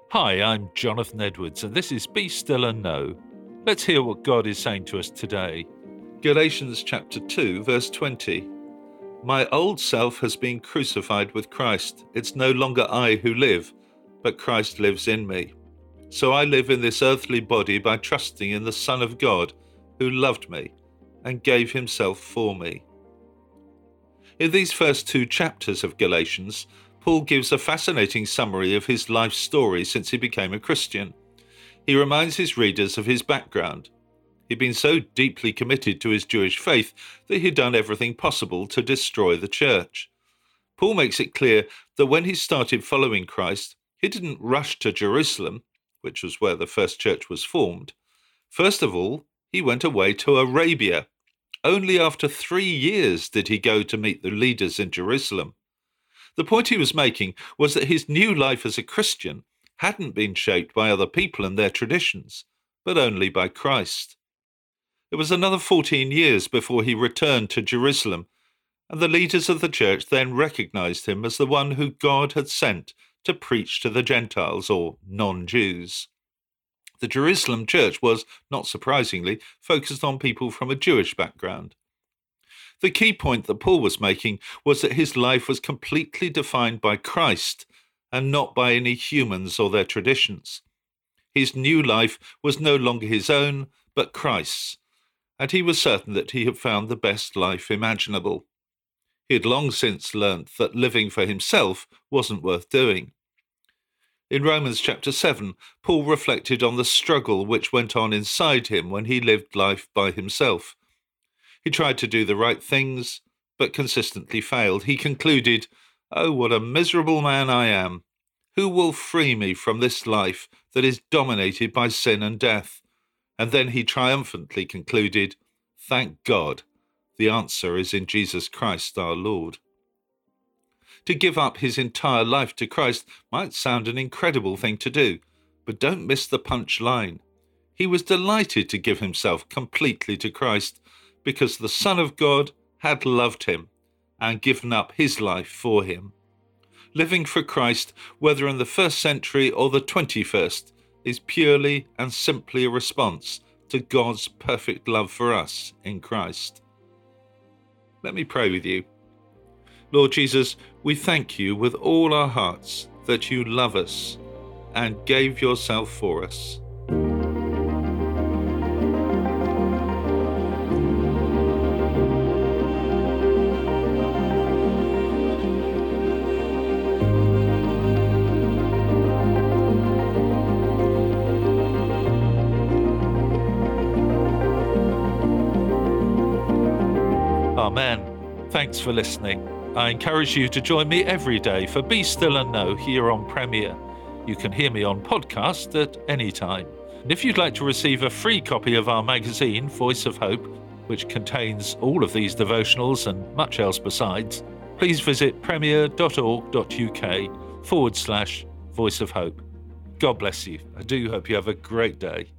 Hi, I'm Jonathan Edwards, and this is Be Still and Know. Let's hear what God is saying to us today. Galatians chapter 2, verse 20. My old self has been crucified with Christ. It's no longer I who live, but Christ lives in me. So I live in this earthly body by trusting in the Son of God, who loved me and gave himself for me. In these first two chapters of Galatians, Paul gives a fascinating summary of his life story since he became a Christian. He reminds his readers of his background. He'd been so deeply committed to his Jewish faith that he'd done everything possible to destroy the church. Paul makes it clear that when he started following Christ, he didn't rush to Jerusalem, which was where the first church was formed. First of all, he went away to Arabia. Only after 3 years did he go to meet the leaders in Jerusalem. The point he was making was that his new life as a Christian hadn't been shaped by other people and their traditions, but only by Christ. It was another 14 years before he returned to Jerusalem, and the leaders of the church then recognized him as the one who God had sent to preach to the Gentiles, or non-Jews. The Jerusalem church was, not surprisingly, focused on people from a Jewish background. The key point that Paul was making was that his life was completely defined by Christ and not by any humans or their traditions. His new life was no longer his own, but Christ's, and he was certain that he had found the best life imaginable. He had long since learnt that living for himself wasn't worth doing. In Romans chapter 7, Paul reflected on the struggle which went on inside him when he lived life by himself. He tried to do the right things, but consistently failed. He concluded, "Oh, what a miserable man I am! Who will free me from this life that is dominated by sin and death?" And then he triumphantly concluded, "Thank God, the answer is in Jesus Christ our Lord." To give up his entire life to Christ might sound an incredible thing to do, but don't miss the punch line. He was delighted to give himself completely to Christ, because the Son of God had loved him and given up his life for him. Living for Christ, whether in the 1st century or the 21st, is purely and simply a response to God's perfect love for us in Christ. Let me pray with you. Lord Jesus, we thank you with all our hearts that you love us and gave yourself for us. Amen. Thanks for listening. I encourage you to join me every day for Be Still and Know here on Premier. You can hear me on podcast at any time. And if you'd like to receive a free copy of our magazine, Voice of Hope, which contains all of these devotionals and much else besides, please visit premier.org.uk/Voice of Hope. God bless you. I do hope you have a great day.